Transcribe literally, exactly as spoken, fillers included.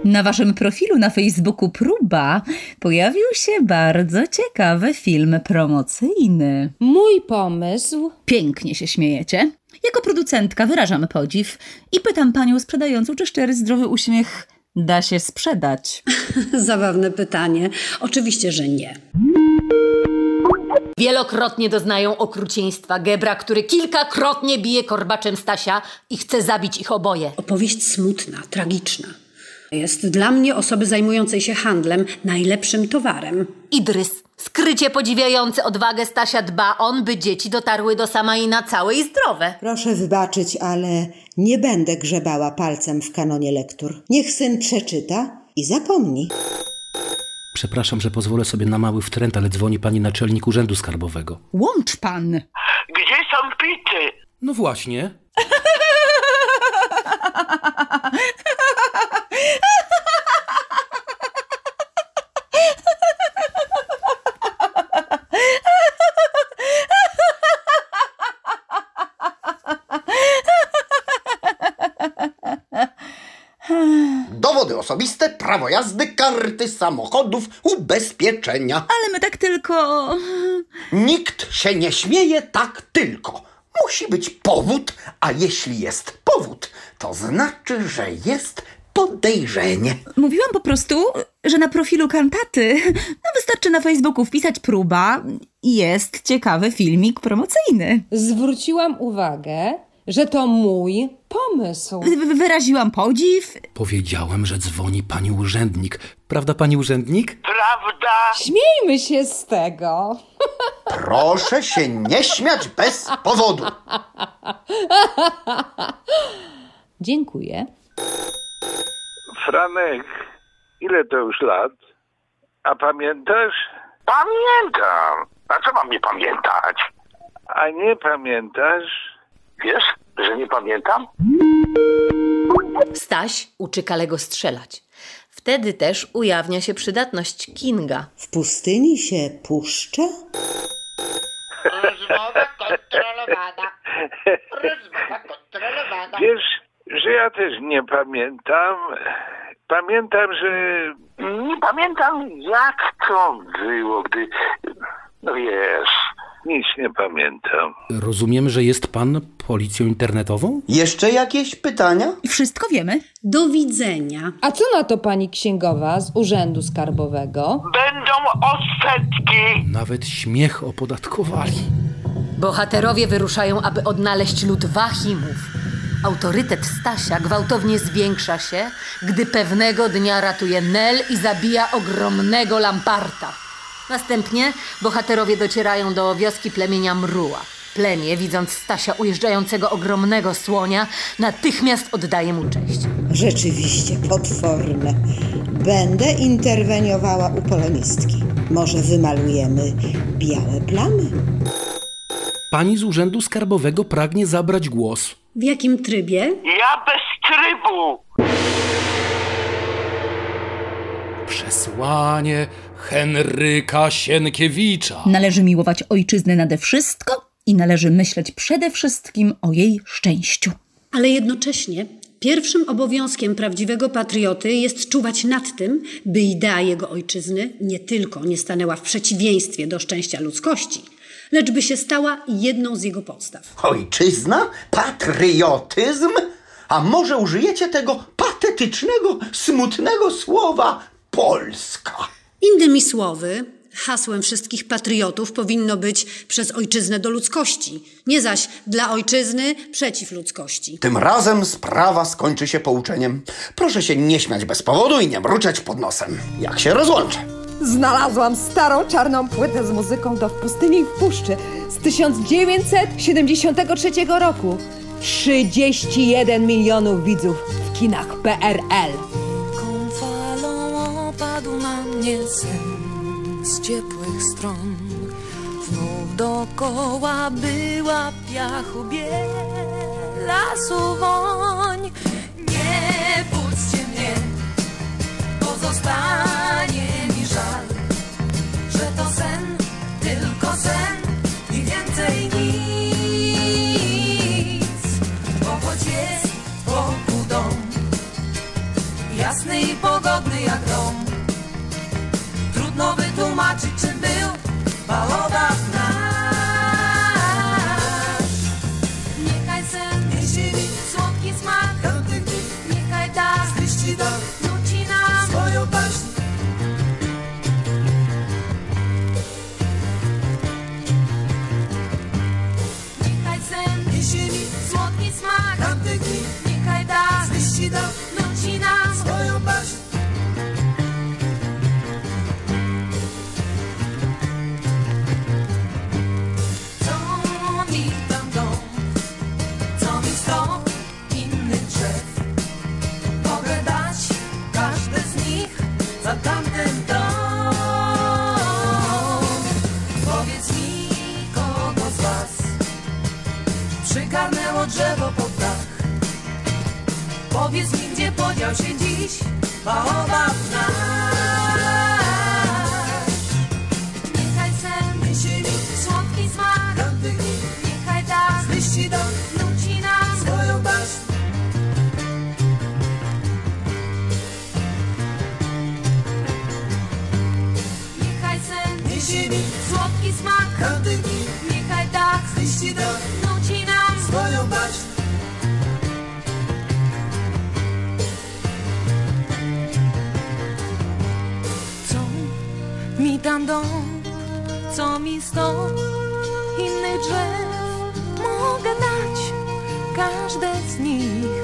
Na waszym profilu na Facebooku Próba pojawił się bardzo ciekawy film promocyjny. Mój pomysł. Pięknie się śmiejecie. Jako producentka wyrażam podziw i pytam panią sprzedającą, czy szczery, zdrowy uśmiech da się sprzedać. Zabawne pytanie. Oczywiście, że nie. Wielokrotnie doznają okrucieństwa Gebra, który kilkakrotnie bije korbaczem Stasia i chce zabić ich oboje. Opowieść smutna, tragiczna. Jest dla mnie, osoby zajmującej się handlem, najlepszym towarem. Idrys, skrycie podziwiający odwagę Stasia, dba on, by dzieci dotarły do Samaina całe i zdrowe. Proszę wybaczyć, ale nie będę grzebała palcem w kanonie lektur. Niech syn przeczyta i zapomni. Przepraszam, że pozwolę sobie na mały wtręt, ale dzwoni pani naczelnik Urzędu Skarbowego. Łącz pan! Gdzie są pity? No właśnie. Dowody osobiste, prawo jazdy, karty samochodów, ubezpieczenia. Ale my tak tylko... Nikt się nie śmieje tak tylko. Musi być powód, a jeśli jest powód, to znaczy, że jest podejrzenie. Mówiłam po prostu, że na profilu kantaty no wystarczy na Facebooku wpisać Próba i jest ciekawy filmik promocyjny. Zwróciłam uwagę, że to mój pomysł. Wy- wyraziłam podziw. Powiedziałem, że dzwoni pani urzędnik. Prawda, pani urzędnik? Prawda? Śmiejmy się z tego. Proszę się nie śmiać bez powodu. Dziękuję. Franek, ile to już lat? A pamiętasz? Pamiętam. A co mam nie pamiętać? A nie pamiętasz? Wiesz, że nie pamiętam? Staś uczy Kalego strzelać. Wtedy też ujawnia się przydatność Kinga. W pustyni się puszcza? Rozmowa kontrolowana. Rozmowa kontrolowana. Wiesz, że ja też nie pamiętam. Pamiętam, że... Nie pamiętam, jak to było, gdy... No wiesz... Nic nie pamiętam. Rozumiem, że jest pan policją internetową? Jeszcze jakieś pytania? Wszystko wiemy. Do widzenia. A co na to pani księgowa z Urzędu Skarbowego? Będą odsetki. Nawet śmiech opodatkowali. Bohaterowie wyruszają, aby odnaleźć lud Wahimów. Autorytet Stasia gwałtownie zwiększa się, gdy pewnego dnia ratuje Nel i zabija ogromnego Lamparta. Następnie bohaterowie docierają do wioski plemienia Mruła. Plemię, widząc Stasia ujeżdżającego ogromnego słonia, natychmiast oddaje mu cześć. Rzeczywiście potworne. Będę interweniowała u polemistki. Może wymalujemy białe plamy? Pani z Urzędu Skarbowego pragnie zabrać głos. W jakim trybie? Ja bez trybu. Przesłanie Henryka Sienkiewicza. Należy miłować ojczyznę nade wszystko i należy myśleć przede wszystkim o jej szczęściu. Ale jednocześnie pierwszym obowiązkiem prawdziwego patrioty jest czuwać nad tym, by idea jego ojczyzny nie tylko nie stanęła w przeciwieństwie do szczęścia ludzkości, lecz by się stała jedną z jego podstaw. Ojczyzna? Patriotyzm? A może użyjecie tego patetycznego, smutnego słowa Polska? Innymi słowy, hasłem wszystkich patriotów powinno być przez ojczyznę do ludzkości, nie zaś dla ojczyzny przeciw ludzkości. Tym razem sprawa skończy się pouczeniem. Proszę się nie śmiać bez powodu i nie mruczeć pod nosem. Jak się rozłączę? Znalazłam starą czarną płytę z muzyką do W pustyni i w puszczy z tysiąc dziewięćset siedemdziesiątego trzeciego roku. trzydzieści jeden milionów widzów w kinach P R L. Taką falą opadł na mnie sen z ciepłych stron. Znów dokoła była piachu biel, lasu woń. Nie puśćcie mnie, bo zostanie mi żal, że to sen, tylko sen i więcej nic. Bo choć jest wokół dom, ja jasny i pogodny jak dom. Trudno wytłumaczyć, czym był baobab nasz. Niechaj sen niesie mi słodki smak, niechaj tak z liści dał nuci nam swoją baśń. Niechaj sen niesie mi słodki smak, niechaj tak z liści dał nuci nam swoją baśń. Za tamten dom. Powiedz mi, kogo z was przygarnęło drzewo pod dach. Powiedz mi, gdzie podział się dziś baobab nasz. Niechaj sen niesie mi słodki smak, niechaj tak z liści dom nuci nam swoją baśń. Niesie mi słodki smak, niechaj tak z liści dom nuci nam swoją baśń. Co mi tam dom, co mi sto innych drzew mogę dać, każde z nich